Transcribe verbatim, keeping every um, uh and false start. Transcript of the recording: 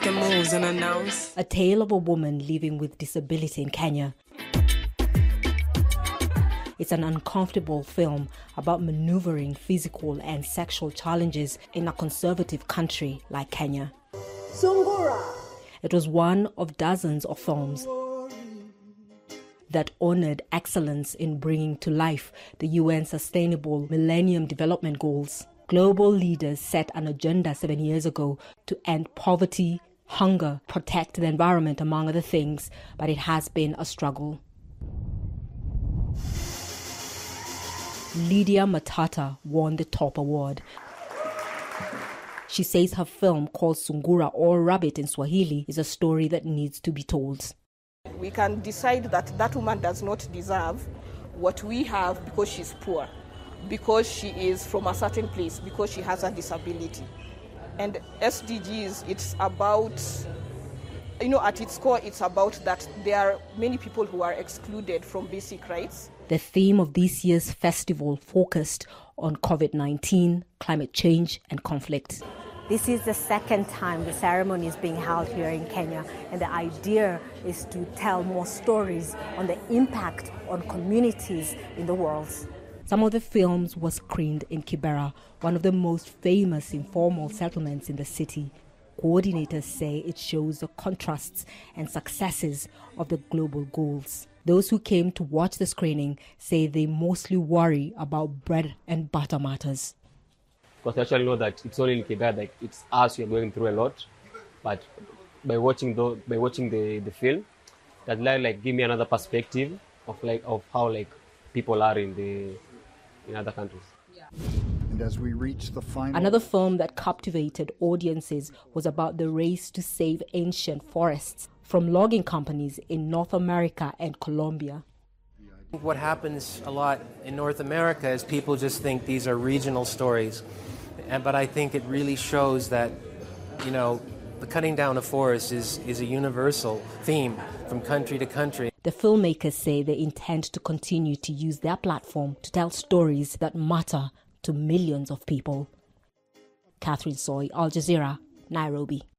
making moves unannounced. A tale of a woman living with disability in Kenya. It's an uncomfortable film about maneuvering physical and sexual challenges in a conservative country like Kenya. Sungura. It was one of dozens of films that honored excellence in bringing to life the U N Sustainable Millennium Development Goals. Global leaders set an agenda seven years ago to end poverty, hunger, protect the environment, among other things, but it has been a struggle. Lydia Matata won the top award. She says her film, called Sungura or Rabbit in Swahili, is a story that needs to be told. We can decide that that woman does not deserve what we have because she's poor, because she is from a certain place, because she has a disability. And S D Gs, it's about, you know, at its core, it's about that there are many people who are excluded from basic rights. The theme of this year's festival focused on COVID nineteen, climate change and conflict. This is the second time the ceremony is being held here in Kenya, and the idea is to tell more stories on the impact on communities in the world. Some of the films were screened in Kibera, one of the most famous informal settlements in the city. Coordinators say it shows the contrasts and successes of the global goals. Those who came to watch the screening say they mostly worry about bread and butter matters. Because they actually know that it's only in Kibera, like it's us who are going through a lot. But by watching the by watching the, the film, that like, like give me another perspective of like of how like people are in the in other countries. Yeah. And as we reach the final, another film that captivated audiences was about the race to save ancient forests from logging companies in North America and Colombia. What happens a lot in North America is people just think these are regional stories. And, but I think it really shows that, you know, the cutting down of forests is, is a universal theme from country to country. The filmmakers say they intend to continue to use their platform to tell stories that matter to millions of people. Catherine Soy, Al Jazeera, Nairobi.